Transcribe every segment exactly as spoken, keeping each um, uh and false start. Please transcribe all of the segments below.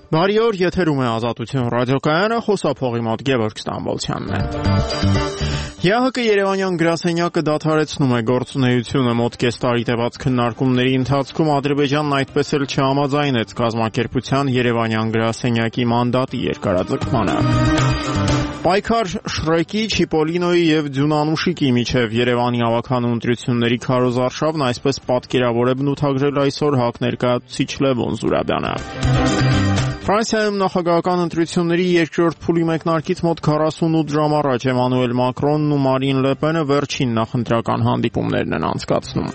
Բարի օր, եթերում է Ազատություն ռադիոկայանը, խոսափողի մոտ Գևորգ Ստամբոլցյանն է։ ԵԱՀԿ Երևանյան գրասենյակը դադարեցնում է գործունեությունը մոտ կես տարի տևած քննարկումների ընթացքում Ադրբեջանն այդպես էլ չհամաձայնեց կազմակերպության Երևանյան գրասենյակի մանդատի երկարաձգմանը։ Պայքար Շրեկի, Չիպոլինոյի եւ Ձյունանուշիկի միջև Երևանի ավականու ընտրությունների քարոզարշավն այսպես պատկերավոր է բնութագրել այսօր ՀԱԿ ներկայացուցիչ Լևոն Զուրաբյանը։ Ֆրանսիայում նախագահական ընտրությունների երկրորդ փուլի մեկնարկից մոտ քառասունութ ժամ առաջ Էմանուել Մակրոնն ու Մարին Լե Պենը վերջին նախընտրական հանդիպումներն են անցկացնում։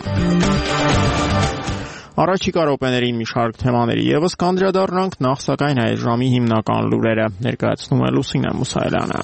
Առաջիկա րոպեներին մի շարք թեմաների ևս կանդրադառնանք, նախ սակայն այս ժամի հիմնական լուրերը ներկայացնում է Լուսինե Մուսայելյանը։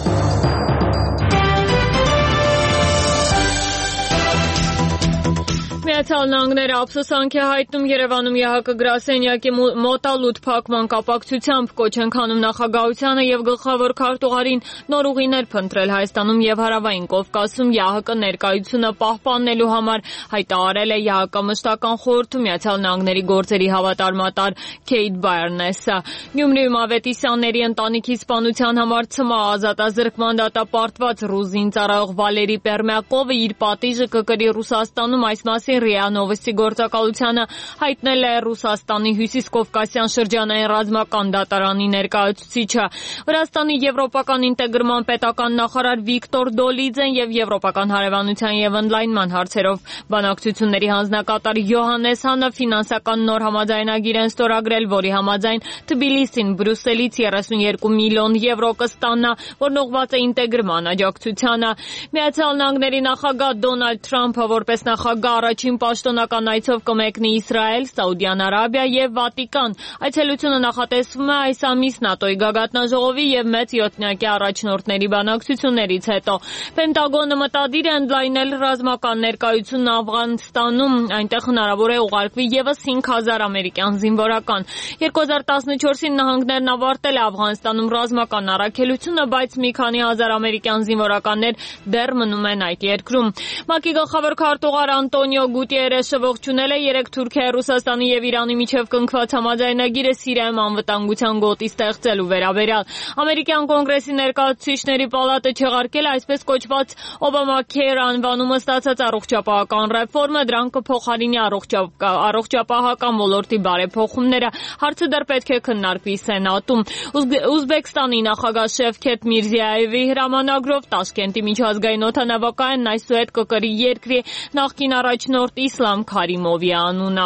Միացյալ Նահանգները ափսոսանք է հայտնում Երևանում ԵԱՀԿ գրասենյակի մոտալուտ փակման կապակցությամբ, կոչ են քանում նախագահությանը եւ գլխավոր քարտուղարին նոր ուղիներ փնտրել Հայաստանում եւ Հարավային Կովկասում ԵԱՀԿ ներկայությունը պահպանելու համար, հայտարարել է ԵԱՀԿ մշտական խորհրդում Միացյալ Նահանգների գործերի հավատարմատար Քեյթ Բայերնեսը։ Գյումրիում Ավետիսյանների ընտանիքի սպանության համար ցմահ ազատազրկման դատապարտված ռուս զինծառայող Վալերի Պերմյակովը իր պատիժը կկրի Ռուսաստանում, այս մասին ՌԻԱ Նովոստի գործակալությանը հայտնել է Ռուսաստանի հյուսիսկովկասյան շրջանային ռազմական դատարանի ներկայացուցիչը։ Վրաստանի եվրոպական ինտեգրման պետական նախարար Վիկտոր Դոլիձեն եւ եվրոպական հարևանության եւ ընդլայնման հարցերով բանակցությունների հանձնակատար Յոհանես Հանը ֆինանսական նոր համաձայնագիր են ստորագրել, որի համաձայն Թբիլիսին Բրյուսելից երեսունյոթ միլիոն եվրո կստանա, որն ուղղված է ինտեգրման աջակցությանը։ Միացյալ Նահանգների նախագահ Դոնալդ Թրամփը որպես նախագահ առաջին պաշտոնական այցով կմեկնի Իսրայել, Սաուդյան Արաբիա եւ Վատիկան։ Այցելությունը նախատեսվում է այս ամիս ՆԱՏՕ-ի գագաթնաժողովի եւ մեծ յոթնյակի առաջնորդների բանակցություններից հետո։ Պենտագոնը մտադիր է ընդլայնել ռազմական ներկայությունն Աֆղանստանում, այնտեղ հնարավոր է ուղարկվի եւս հինգ հազար ամերիկյան զինվորական։ երկու հազար տասնչորսին նահանգներն ավարտել է Աֆղանստանում ռազմական առաքելությունը, բայց մի քանի հազար ամերիկյան զինվորականներ դեռ մնում են այդ երկրում։ ՄԱԿ-ի գլխավոր քարտուղար Անտոնիո Գուտիերեշը ողջունել է երեկ Թուրքիայի, Ռուսաստանի եւ Իրանի միջև կնքված համաձայնագիրը Սիրիայում անվտանգության գոտի ստեղծելու վերաբերյալ։ Ամերիկյան կոնգրեսի ներկայացուցիչների պալատը չեղարկել է այսպես կոչված Օբամա-քեյր անվանումը ստացած առողջապահական ռեֆորմը, դրան կփոխարինի առողջապահական ոլորտի բարեփոխումները։ Հարցը դեռ պետք է քննարկվի Սենատում։ Ուզբեկստանի նախագահ Շևքեթ Միրզիայևի հրամանագրով Տաշկենտի միջազգային օդանավակայանն այսուհետ կկրի երկրի նախկին առաջնորդ Իսլամ Քարիմովի անունը։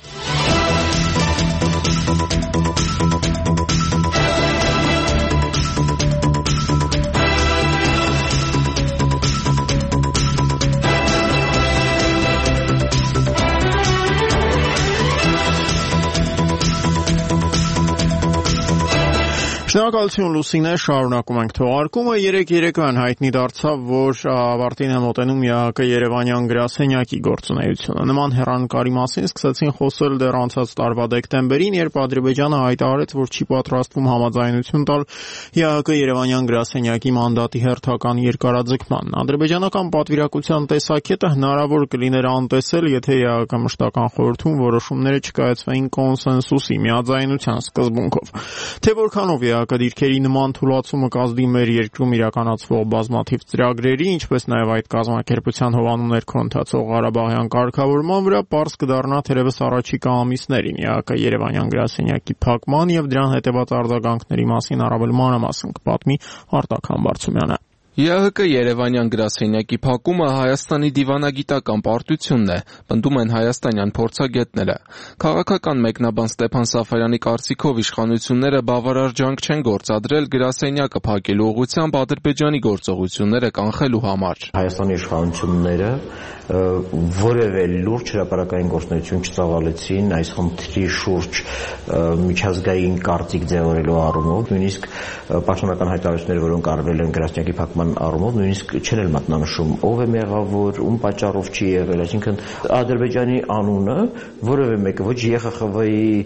Շնորհակալություն Լուսինե, շարունակում ենք թողարկումը։ Երեկ երեկոյան հայտնի դարձավ, որ ավարտին է մոտենում ԵԱՀԿ Երևանյան գրասենյակի գործունեությունը։ Նման հեռանկարի մասին սկսեցին խոսել դեռ անցած տարվա դեկտեմբերին, երբ Ադրբեջանը հայտարարեց, որ չի պատրաստվում համաձայնություն տալ ԵԱՀԿ Երևանյան գրասենյակի մանդատի հերթական երկարաձգմանն։ Ադրբեջանական պատվիրակության տեսակետը հնարավոր կլիներ անտեսել, եթե ԵԱՀԿ մշտական խորհրդում որոշումները չկայացվեին կոնսենսուսի, միաձայնության սկզբունքով։ Թե որքանով ԵԱՀԿ դիրքերի նման թուլացումը կազդի մեր երկրում իրականացվող բազմաթիվ ծրագրերի, ինչպես նաև այդ կազմակերպության հովանու ներքո ընթացող Ղարաբաղյան կարգավորման վրա, պարզ կդառնա թերևս առաջիկա ամիսներին ԵԱՀԿ Երևանյան գրասենյակի փակման եւ դրան հետեւած արձագանքների մասին առավել մանրամասն կպատմի Արտակ Համբարձումյանը։ ԵԱՀԿ Երևանյան գրասենյակի փակումը Հայաստանի դիվանագիտական պարտությունն է, պնդում են հայաստանյան փորձագետները։ Քաղաքական մեկնաբան Ստեփան Սաֆարյանի կարծիքով իշխանությունները բավարար ջանք չեն գործադրել գրասենյակը փակելու ուղղությամբ Ադրբեջանի գործողությունները կանխելու համար։ Հայաստանի իշխանությունները որևէ լուրջ հրապարակային գործունեություն չծավալեցին այս խնդրի շուրջ միջազգային կարծիք ձևավորելու առումով, նույնիսկ պաշտոնական հայտարարությունները, որոնք արվել են գրասենյակի փակման առումով, նույնիսկ չեն էլ մատնանշում ով է մեղավոր, ում պատճառով չի եղել, այսինքն Ադրբեջանի անունը որևէ մեկը ոչ ԵԽԽՎ-ի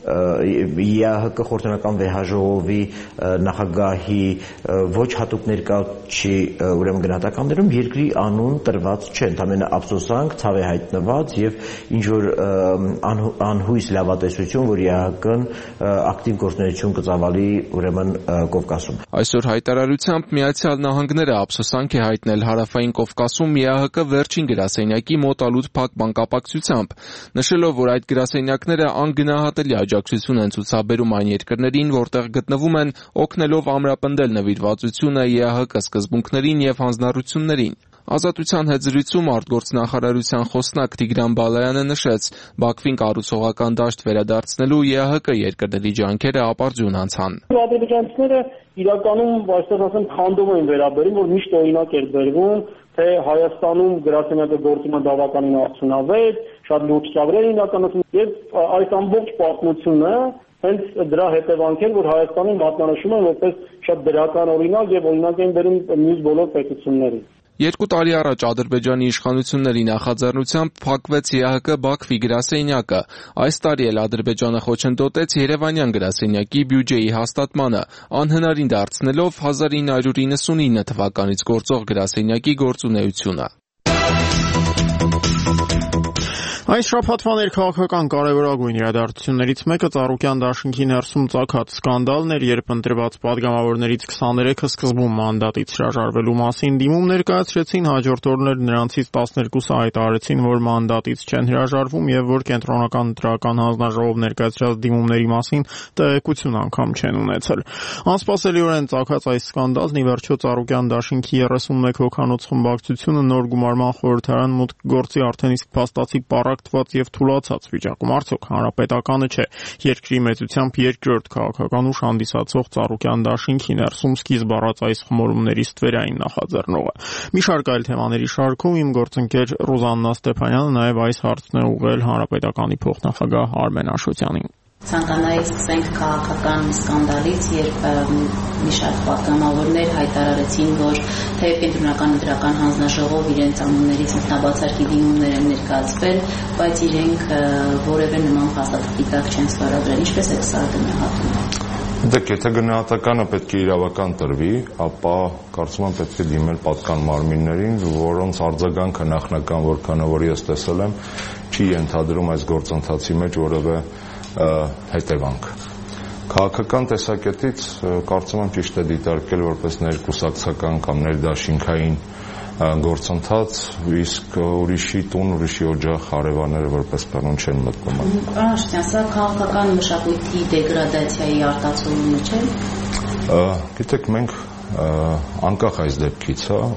ԵԱՀԿ խորհրդանական վեհաժողովի նախագահի ոչ հատուկ ներկայացուցիչի ուրեմն գնահատականներում երկրի անուն տրված չէ, ընդամենը ափսոսանք, ցավ է հայտնված եւ ինչ որ անհույս լավատեսություն, որ ԵԱՀԿ-ն ակտիվ գործունեություն կծավալի ուրեմն Կովկասում։ Այսօր հայտարարությամբ Միացյալ Նահանգները ափսոսանք է հայտնել Հարավային Կովկասում ԵԱՀԿ վերջին գրասենյակի մոտալուտ փակման կապակցությամբ, նշելով, որ այդ գրասենյակները անգնահատելի աջակցություն են ցուցաբերում այն երկրներին, որտեղ գտնվում են, օգնելով ամրապնդել նվիրվածությունը ԵԱՀԿ սկզբունքներին եւ հանձնառություններին։ Ազատության հետ զրույցում արտգործնախարարության խոսնակ Տիգրան Բալայանը նշեց, Բաքվին կառուցողական դաշտ վերադարձնելու ԵԱՀԿ երկրների ջանքերը ապարդյուն անցան։ Ադրբեջանցիները իրականում, այսպես ասեմ, քանդում են վերաբերում, որ միշտ օրինակ էր բերվում, թե Հայաստանում գրասենյակը գործում է բավականին արդյունավետ, շատ լուրջ ծավալներ իրականացում եւ այս ամբողջ պատմությունը հենց դրա հետևանք էր, որ Հայաստանի մատնանշում են որպես շատ դրական օրինակ եւ օրինակ են բերում մյուս բոլոր պետությունների։ Երկու տարի առաջ Ադրբեջանի իշխանությունների նախաձեռնությամբ փակվեց ԵԱՀԿ Բաքվի գրասենյակը։ Այս տարի էլ Ադրբեջանը խոչընդոտեց Երևանյան գրասենյակի բյուջեի հաստատմանը, անհնարին դարձնելով հազար ինը հարյուր իննսունինը թվականից գործող գրասենյակի գործունեությունը։ Այս շաբաթվա ներքաղաքական կարևորագույն իրադարձություններից մեկը Ծառուկյան դաշինքի ներսում ծագած սկանդալն էր, երբ ընտրված падգամավորներից քսաներեքը սկզբում մանդատից հրաժարվելու մասին դիմում ներկայացրեցին, հաջորդ օրներ նրանցից տասներկուսը հայտարարեցին, որ մանդատից չեն հրաժարվում եւ որ կենտրոնական ընտրական հանձնաժողով ներկայացրած դիմումների մասին տեղեկություն անգամ չեն ունեցել։ Անսպասելիորեն ծագած այս սկանդալն ի վերջո Ծառուկյան դաշինքի երեսունմեկ հոգանոց խմբակցությունը նոր գումարման խորհրդարան մուտք գործի արդեն իսկ փաստացի պառակտված եւ թուլացած վիճակում, արդյոք հանրապետականը չէ երկրի մեծությամբ երկրորդ քաղաքական ուժ հանդիսացող Ծառուկյան դաշինքի ներսում սկիզբ առած այս խմորումների ստվերային նախաձեռնողը։ Մի շարք այլ թեմաների շարքում իմ գործընկեր Ռուզաննա Ստեփանյանը նաեւ այս հարցն է ուղղել հանրապետականի փոխնախագահ Արմեն Աշոտյանին։ Ցանկանայի սկսենք քաղաքական սկանդալից, երբ մի շարք պատգամավորներ հայտարարեցին, որ թեև կենտրոնական ընտրական հանձնաժողով իրենց անուններից ինքնաբացարկի դիմումներ են ներկայացվել, բայց իրենք որևէ նման փաստաթղթի տակ չեն ստորագրել։ Ինչպես է սա գնահատում։ Դեք, եթե գնահատականը պետք է իրավական տրվի, ապա կարծում եմ պետք է դիմել պատկան մարմիններին, որոնց արձագանքը նախնական որքանը որ ես տեսել եմ, չի ենթադրում այս գործընթացի մեջ որևէ հետևանք։ Քաղաքական տեսակետից կարծում եմ ճիշտ է դիտարկել որպես ներկուսակցական կամ ներդաշինքային գործընթաց, իսկ ուրիշի տուն, ուրիշի օջախ հարևանները որպես բանոն չեն մտնում։ Պարոն Աշոտյան, սա քաղաքական մշակույթի դեգրադացիայի արտացոլումը չէ։ Գիտեք, մենք անկախ այս դեպքից, հա,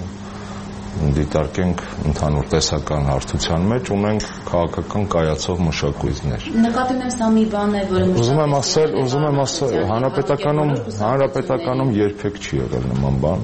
դիտարկենք ընդհանուր տեսական հարթության մեջ, ունենք քաղաքական կայացող մշակույթներ։ Նկատի ունեմ սա մի բան է, որը ուզում եմ ասել, ուզում եմ ասել, հանրապետականում, հանրապետականում երբեք չի եղել նման բան։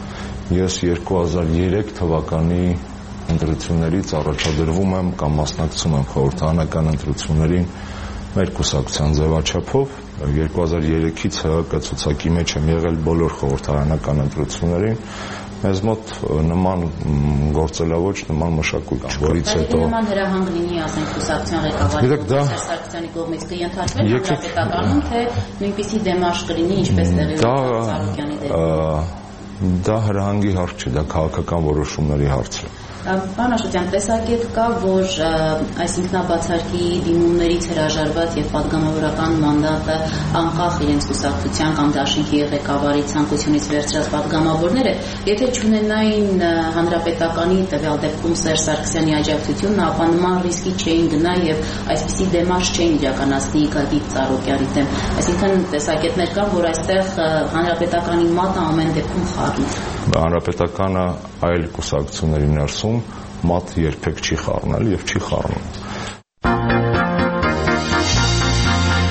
Ես երկու հազար երեք թվականի ընտրություններից առաջադրվում եմ կամ մասնակցում եմ խորհրդարանական ընտրություններին մեր կուսակցության ձևաչափով։ երկու հազար երեքից ՀՀԿ ցուցակի մեջ եմ եղել բոլոր խորհրդարանական ընտրություններին։ Մեզ մոտ նման գործելավոճ, նման մշակույթ, որից հետո նման հրահանգ լինի, ասենք, կուսակցության ղեկավարի Սարգսյանի կողմից կընթարկվի հանրապետականում, թե նույնպիսի դեմարշ կլինի, ինչպես տեղի ունեցավ Ծառուկյանի դեպքում։ Դա հրահանգի հարց չէ, դա քաղաքական որոշումների հարց է։ Պարոն Աշոտյան, տեսակետ կա, որ այս ինքնաբացարկի դիմումներից հրաժարված եւ պատգամավորական մանդատը անկախ իրենց կուսակցության կամ դաշինքի ղեկավարի ցանկությունից վերցրած պատգամավորները, եթե չունենային հանրապետականի տվյալ դեպքում Սերժ Սարգսյանի աջակցությունն, ապա նման ռիսկի չէին գնա եւ այսպիսի դեմարշ չէին իրականացնի Գագիկ Ծառուկյանի դեմ։ Այսինքն տեսակետներ կան, որ այստեղ հանրապետականի մատը ամեն դեպքում խառն է։ Հանրապետականը այլ կուսակցությունների ներսում մատ երբեք չի խառնել եւ չի խառնում։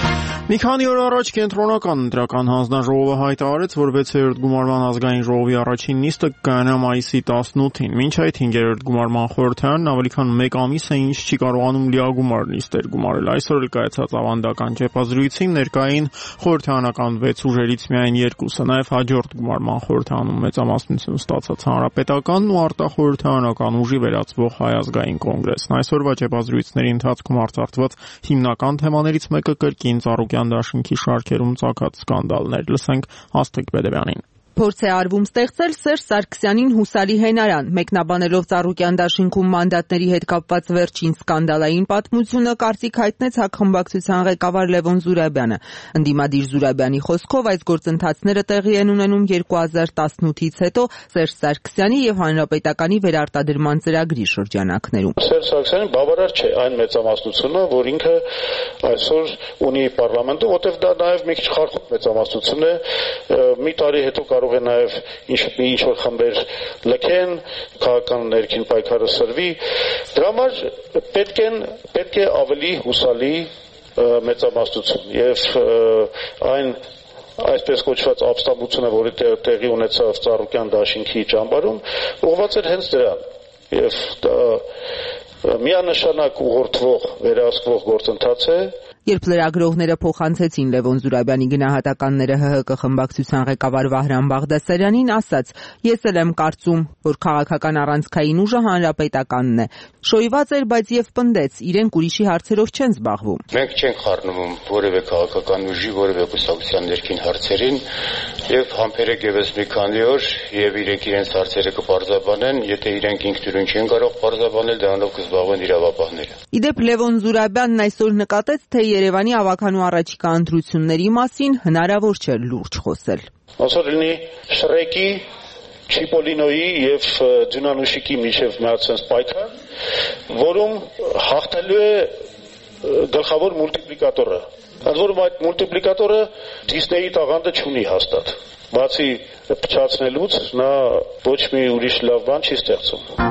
Մի քանի օր առաջ կենտրոնական ընտրական հանձնաժողովը հայտարարեց, որ վեցերորդ գումարման ազգային ժողովի առաջին նիստը կայանա մայիսի տասնութին։ Մինչ այդ հինգերորդ գումարման խորհրդարանն ավելի քան մեկ ամիս է ինչ չի կարողանում լիագումար նիստեր գումարել։ Այսօր էլ կայացած ավանդական ճեպազրույցին ներկային խորհրդարանական վեց ուժերից միայն երկուսը, նաև հաջորդ գումարման խորհրդարանում մեծամասնություն ստացած Հանրապետականն ու արտախորհրդարանական ուժի վերածվող Հայ ազգային կոնգրեսն։ Այսօրվա ճեպազրույցների ընթացքում արտարծված հիմնական թեմաներից մեկը կրկին Ծառուկյան դաշինքի շարքերում ծագած սկանդալներ։ Լսենք Աստղիկ Բեդևյանին։ Փորձ է արվում ստեղծել Սերժ Սարգսյանին հուսալի հենարան, մեկնաբանելով Ծառուկյան դաշինքում մանդատների հետ կապված վերջին սկանդալային պատմությունը, կարծիք հայտնեց ՀԱԿ խմբակցության ղեկավար Լևոն Զուրաբյանը։ Ընդդիմադիր Զուրաբյանի խոսքով այս գործընթացները տեղի են ունենում երկու հազար տասնութից հետո Սերժ Սարգսյանի եւ Հանրապետականի վերարտադրման ծրագրի շրջանակներում։ Սերժ Սարգսյանը բավարար չէ այն մեծամասնությունը, որ ինքը այսօր ունի պարլամենտում, որտեղ դա նաեւ մի քիչ խարխուլ մեծամասնություն է, մի տարի հետո կարող է նաև ինչ որ խմբեր լքեն, քաղաքական ներքին պայքարը սրվի։ Դրա համար պետք են պետք է ավելի հուսալի մեծամասնություն եւ այն այսպես կոչված ապստամբությունը, որը տեղի ունեցավ Ծառուկյան դաշինքի ճամբարում, ուղղված էր հենց դրան։ Եվ դա միանշանակ ուղղորդվող վերահսկվող գործընթաց է։ Երբ լրագրողները փոխանցեցին Լևոն Զուրաբյանի գնահատականները ՀՀԿ խմբակցության ղեկավար Վահրամ Բաղդասարյանին, ասաց. «Ես էլ եմ կարծում, որ քաղաքական առանցքային ուժը Հանրապետականն է։ Շոյված էր, բայց եւ պնդեց, իրենք ուրիշի հարցերով չեն զբաղվում»։ Մենք չենք խառնվում որևէ քաղաքական ուժի, որևէ կուսակցության ներքին հարցերին եւ համբերեք եւս մի քանի օր եւ իրենք իրենց հարցերը կպարզաբանեն, եթե իրենք ինքնուրույն չեն կարող պարզաբանել, դրանով կզբաղվեն իրավապահները։ Իդեպ Լևոն Զուրաբյանն այսօր նկատեց, թե Երևանի ավականու առաջիկա ընտրությունների մասին հնարավոր չէ լուրջ խոսել։ Ոնց որ լինի Շրեկի, Չիպոլինոյի եւ Ձյունանուշիկի միջև միացած պայքար, որում հաղթելու է գլխավոր մուլտիպլիկատորը։ Ընդ որում այդ մուլտիպլիկատորը Դիսնեյի տաղանդը չունի հաստատ։ Բացի փչացնելուց նա ոչ մի ուրիշ լավ բան չի ստեղծում։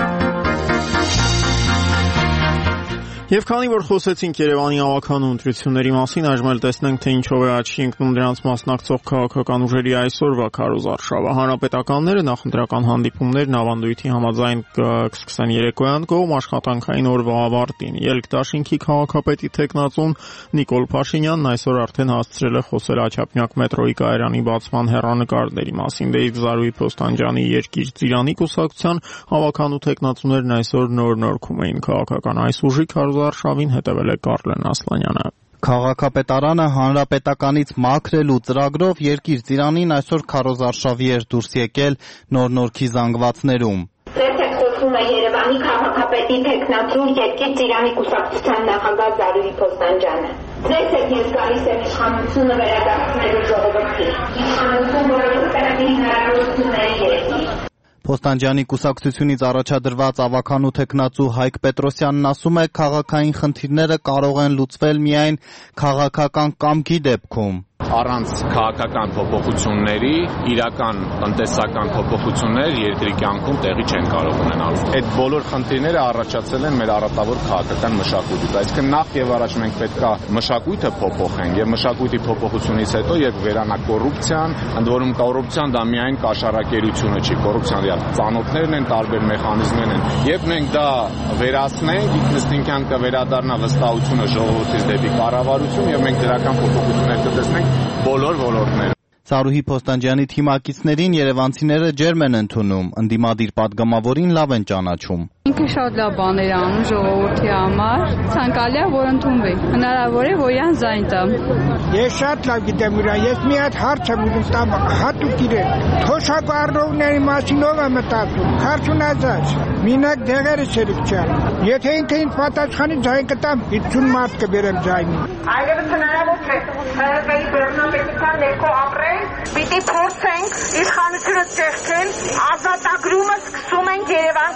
Եվ քանի որ խոսեցինք Երևանի ավականու ընտրությունների մասին, այժմ էլ տեսնենք, թե ինչով է աչքի ընկնում դրանց մասնակցող քաղաքական ուժերի այսօրվա քարոզարշավը։ Հանրապետականները նախընտրական հանդիպումներն ավանդույթի համաձայն կսկսեն երեկոյան կողմ աշխատանքային օրվա ավարտին։ Ելք դաշինքի քաղաքապետի տեխնացուն Նիկոլ Փաշինյանն այսօր արդեն հասցրել է խոսել Աչափնյակ մետրոյի կայարանի բացման հեռանկարների մասին։ Դե իսկ Զարուհի Փոստանջյանի Երկիր Ծիրանի կուսակցության ավականու տեխնացուներն այսօր նոր-նորքում էին քաղաքական այս ուժի քարոզարշավին հետևել է Կարլեն Ասլանյանը։ Քաղաքապետարանը հանրապետականից մաքրելու ծրագրով Երկիր Ծիրանին այսօր քարոզարշավի էր դուրս եկել նոր-նորքի զանգվածներում։ Ձեր խոսում է Երևանի քաղաքապետի տեխնացու Երկիր Ծիրանի կուսակցության նախագահ Զարուհի Փոստանջյանը։ Ձեր հետ ես գալիս եմ իշխանությունը վերադարձնելու ժողովրդին։ Իշխանություն, որը կրկնի հնարավորությունների երկիր։ Փոստանջյանի կուսակցությունից առաջադրված ավականու տեխնացու Հայկ Պետրոսյանն ասում է, քաղաքային խնդիրները կարող են լուծվել միայն քաղաքական կամքի դեպքում։ Առանց քաղաքական փոփոխությունների իրական տնտեսական փոփոխություններ երկրի կյանքում տեղի չեն կարող ունենալ։ Այդ բոլոր խնդիրները առաջացել են մեր առատավոր քաղաքական մշակույթից։ Այսինքն նախ եւ առաջ մենք պետք է մշակույթը փոփոխենք եւ մշակույթի փոփոխությունից հետո երբ վերանա կոռուպցիան, ընդ որում կոռուպցիան դա միայն կաշառակերությունը չի, կոռուպցիան դրա ծանոթներն են, տարբեր մեխանիզմներ են։ Երբ մենք դա վերացնենք, ինքնըստինքյան կվերադառնա վստահությունը ժողովրդից դեպի կառավարություն եւ մենք դրական փոփոխություններ կտեսնենք բոլոր ոլորտներում։ Զարուհի Փոստանջյանի թիմակիցներին երևանցիները ջերմ են ընդունում, ընդդիմադիր падգամավորին լավ են ճանաչում։ Ինքը շատ լավ բաներ է անում ժողովրդի համար, ցանկալի է որ ընդունվի։ Հնարավոր է որ յան զայն տամ։ Ես շատ լավ գիտեմ իրան, ես մի հատ հարց եմ ուզում տամ հատուկ իրեն։ Թոշակառնողների մասին ով է մտածում։ Քարչունազած։ Մինակ դեղերը շերիկ չան։ Եթե ինքը ինձ պատասխանի ձայն կտամ, հինգ մարդ կբերեմ ձայնին։ Այլևս հնարավոր չէ։ ՀՀԿ-ի բռնապետության ներքո ապրել, պիտի փորձենք իշխանությունը ստեղծել, ազատագրումը սկսում ենք Երևան քաղաքի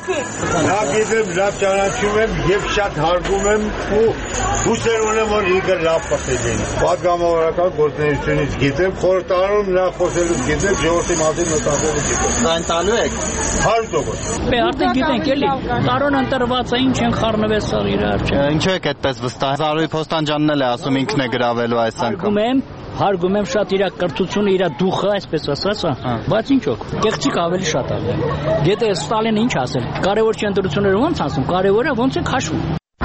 Նա գիտեմ, լավ ճանաչում եմ եւ շատ հարգում եմ ու հուսեր ունեմ, որ ինքը լավ պատերին։ Պատգամավորական գործունեությունից գիտեմ, խորհրդարանում նա խոսելուց գիտեմ, ժողովրդի մասին մտածելուց գիտեմ։ Այն տալու եք հարյուր տոկոս։ Բե արդեն գիտենք էլի, տարոն ընտրված է, ինչ են խառնվեց սա իրար չէ։ Ինչու եք այդպես վստահ։ Զարուհի Փոստանջյանն էլ է ասում ինքն է գրավելու այս անգամ։ Հարգում եմ շատ իր կրթությունը, իր դուխը, այսպես ասած, բայց ինչ օք, գեղեցիկ ավելի շատ է։ Գետե Ստալինը ինչ ասել, կարևոր չի ընտրությունները ոնց ասում, կարևորը ոնց են քաշվում։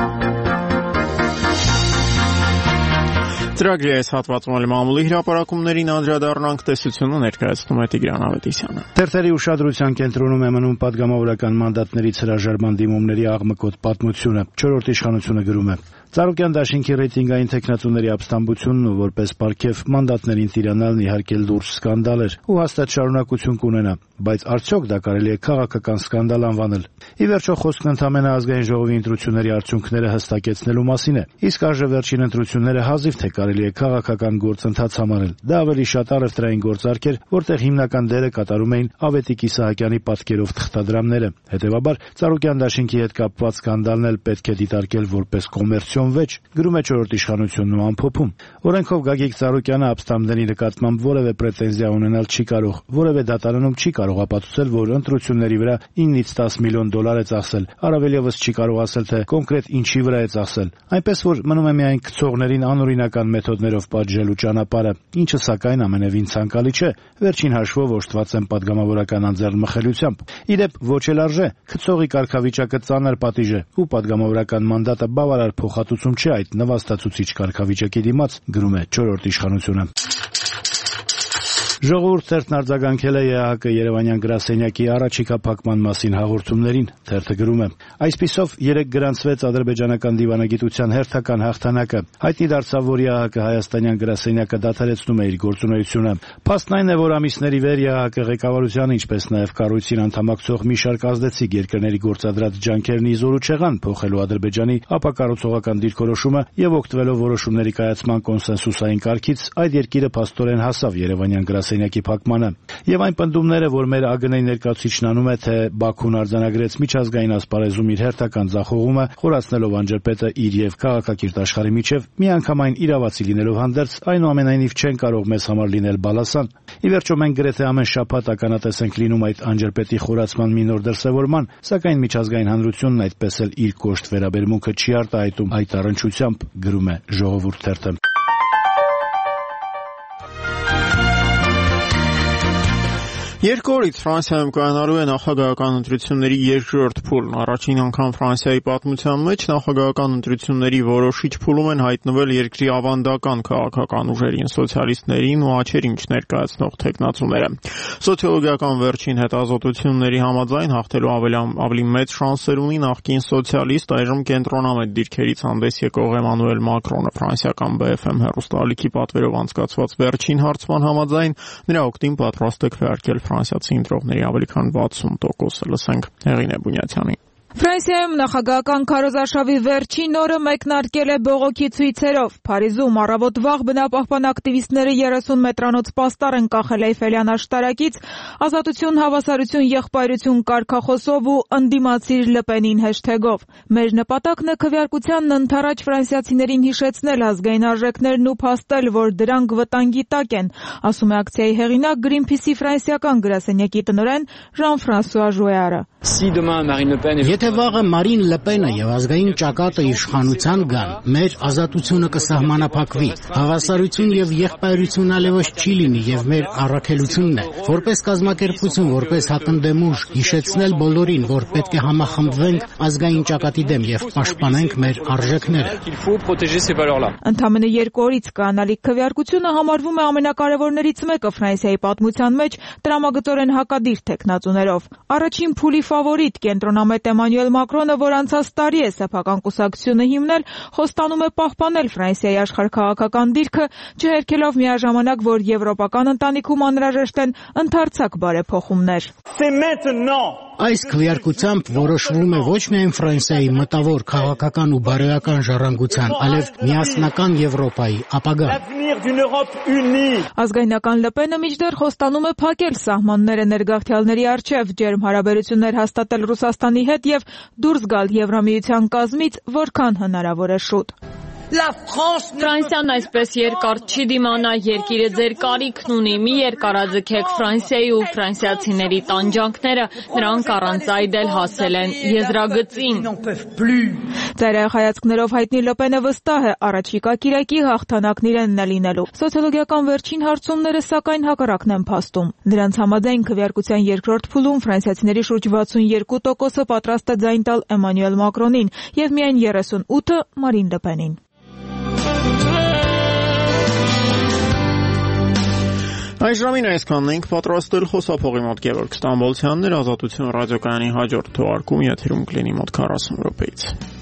Ծրագրի այս հատվածում էլ մամուլի հրապարակումներին անդրադառնանք, տեսությունը ներկայացնում է Տիգրան Ավետիսյանը։ Թերթերի ուշադրության կենտրոնում է մնում պատգամավորական մանդատներից հրաժարման դիմումների աղմկոտ պատմությունը։ Չորրորդ իշխանությունը գրում է. Ծառուկյան դաշինքի ռեյտինգային թեկնածուների ապստամբությունն ու որպես պարգև մանդատներին տիրանալն իհարկե լուրջ սկանդալ էր ու հաստատ շարունակություն կունենա, բայց արդյոք դա կարելի է քաղաքական սկանդալ անվանել։ Ի վերջո խոսքն ընդամենը ազգային ժողովի ընտրությունների արդյունքները հստակեցնելու մասին է, իսկ այժմ վերջին ընտրությունները հազիվ թե կարելի է քաղաքական գործընթաց համարել։ Դա ավելի շատ առևտրային գործարք էր, որտեղ հիմնական դերը կատարում էին Ավետիք Իսահակյանի պատկերով թղթադրամները։ Հետևաբար Ծառուկյան դաշինքի հետ կապված սկանդալն էլ պետք է դիտարկել որպես կոմերցիոն վեճ, գրում է չորրորդ իշխանությունն ու ամփոփում։ Օրենքով Գագիկ Ծառուկյանը ապստամբների նկատմամբ որևէ պրետենզիա ունենալ չի կարող, որևէ դատարանում չի կարող ապացուցել, որ ընտրությունների վրա իննից տաս միլիոն դոլար է ծախսել, առավել ևս չի կարող ասել, թե կոնկրետ ինչի վրա է ծախսել։ Այնպես որ մնում է միայն գցողներին անօրինական մեթոդներով պատժելու ճանապարհը, ինչը սակայն ամենևին ցանկալի չէ, վերջին հաշվով օժտված են պատգամավորական անձեռնմխելիությամբ։ Իդեպ ոչ էլ արժե, գցողի կարգավիճակը ծանր պատիժ է ու պատգամավորական մանդատը բավարար փոխհատուցում չէ այդ նվաստացուցիչ կարգավիճակի դիմաց, գրում է չորրորդ իշխանությունը։ Ժողովուրդ թերթն արձագանքել է ԵԱՀԿ Երևանյան գրասենյակի առաջիկա փակման մասին հաղորդումներին, թերթը գրում է. Այսպիսով երեկ գրանցվեց ադրբեջանական դիվանագիտության հերթական հաղթանակը։ Հայտնի դարձավ, որ ԵԱՀԿ Հայաստանյան գրասենյակը դադարեցնում է իր գործունեությունը։ Փաստն այն է, որ ամիսների վեր ԵԱՀԿ ղեկավարությանը, ինչպես նաև կառույցին անդամակցող մի շարք ազդեցիկ երկրների գործադրած ջանքերն ի զորու չեղան փոխելու Ադրբեջանի ապակառուցողական դիրքորոշումը եւ օգտվելով որոշումների կայացման կոնսենսուսային կարգից, այդ երկիրը փաստորեն հասավ Երևանյան գրասենյակի փակմանը։ Եվ այն պնդումները, որ մեր ԱԳՆ-ի ներկայացուցիչն անում է, թե Բաքուն արձանագրեց միջազգային ասպարեզում իր հերթական ձախողումը, խորացնելով անջրպետը իր եւ քաղաքակիրթ աշխարհի միջև, միանգամայն իրավացի լինելով հանդերձ, այնուամենայնիվ չեն կարող մեզ համար լինել բալասան։ Ի վերջո մենք գրեթե ամեն շաբաթ ականատես ենք լինում այդ անջրպետի խորացման մի նոր դրսևորման, սակայն միջազգային հանրությունն այդպես էլ իր կոշտ վերաբերմունքը չի արտահայտում այդ առնչությամբ, գրում է Ժողովուրդ թերթը։ Երկու օրից Ֆրանսիայում կայանալու է նախագահական ընտրությունների երկրորդ փուլն։ Առաջին անգամ Ֆրանսիայի պատմության մեջ նախագահական ընտրությունների որոշիչ փուլում են հայտնվել երկրի ավանդական քաղաքական ուժերին, սոցիալիստներին ու աչերինչ ներկայացնող թեկնածուները։ Սոցիոլոգիական վերջին հետազոտությունների համաձայն հաղթելու ավելի ավելի մեծ շանսեր ունի նախկին սոցիալիստ, այժմ կենտրոնամետ դիրքերից հանդես եկող Էմանուել Մակրոնը։ Ֆրանսիական B F M հեռուստաալիքի պատվերով անցկացված վերջին հարցման համաձայն նրա օգտին պատրաստ է քվեարկել ֆրանսիացի ընտրողների ավելի քան վաթսուն տոկոսը։ Լսենք Հեղինե Բունյացյանին։ Ֆրանսիայում նախագահական քարոզարշավի վերջին օրը մեկնարկել է բողոքի ցույցերով։ Փարիզում առավոտ վաղ բնապահպան ակտիվիստները երեսուն մետրանոց պաստառ են կախել Էյֆելյան աշտարակից ազատություն, հավասարություն, եղբայրություն կարգախոսով ու ընդդիմացիր Լպենին հեշթեգով։ Մեր նպատակն է քվեարկությանն ընդառաջ ֆրանսիացիներին հիշեցնել ազգային արժեքներն ու փաստել, որ դրանք վտանգի տակ են, ասում է ակցիայի հեղինակ Greenpeace-ի ֆրանսիական գրասենյակի տնօրեն Ժան-Ֆրանսուଆ Ժուեարը։ Եթե վաղը Մարին Լպենը եւ ազգային ճակատը իշխանության գան, մեր ազատությունը կսահմանափակվի։ Հավասարություն եւ եղբայրություն ալևոս չի լինի եւ մեր առաքելությունն է, որպես կազմակերպություն, որպես հակընդդեմ ուժ, հիշեցնել բոլորին, որ պետք է համախմբվենք ազգային ճակատի դեմ եւ պաշտպանենք մեր արժեքները։ Ընդամենը երկու օրից կանալիք քվեարկությունը համարվում է ամենակարևորներից մեկը Ֆրանսիայի պատմության մեջ տրամագծորեն հակադիր թեկնածուներով։ Առաջին փուլի ֆավորիտ կենտրոնամետ Էմանուել Մակրոնը, որ անցած տարի է սեփական կուսակցությունը հիմնել, խոստանում է պահպանել Ֆրանսիայի աշխարհաքաղաքական դիրքը, չհերքելով միաժամանակ, որ եվրոպական ընտանիքում անհրաժեշտ են ընդարձակ բարեփոխումներ։ Այս քվեարկությամբ որոշվում է ոչ միայն Ֆրանսիայի մտավոր քաղաքական ու բարոյական ժառանգության, այլև միասնական Եվրոպայի ապագա։ Ազգայնական Լպենը մինչդեռ խոստանում է փակել սահմանները ներգաղթյալների առջև, ջերմ հարաբերություններ հաստատել Ռուսաստանի հետ եւ դուրս գալ Եվրամիության կազմից որքան հնարավոր է շուտ։ Ֆրանսիան այսպես երկար չի դիմանա, երկիրը ձեր կարիքն ունի, մի երկարաձգեք Ֆրանսիայի ու ֆրանսիացիների տանջանքները, նրանք առանց այդ էլ հասել են եզրագծին։ Ծայրահեղ հայացքներով հայտնի Լպենը վստահ է, առաջիկա կիրակի հաղթանակն իրենն է լինելու։ Սոցիոլոգիական վերջին հարցումները սակայն հակառակն են փաստում։ Դրանց համաձայն քվեարկության երկրորդ փուլում ֆրանսիացիների շուրջ վաթսունյերկու տոկոսը պատրաստ է ձայն տալ Էմանուել Մակրոնին եւ միայն երեսունութը Մարին Լպենին։ Այս ժամին այսքանն ենք պատրաստել խոսափողի մոտ Գևորգ Ստամբոլցյանն էր, Ազատություն ռադիոկայանի հաջորդ թողարկումը եթերում կլինի մոտ քառասուն րոպեից։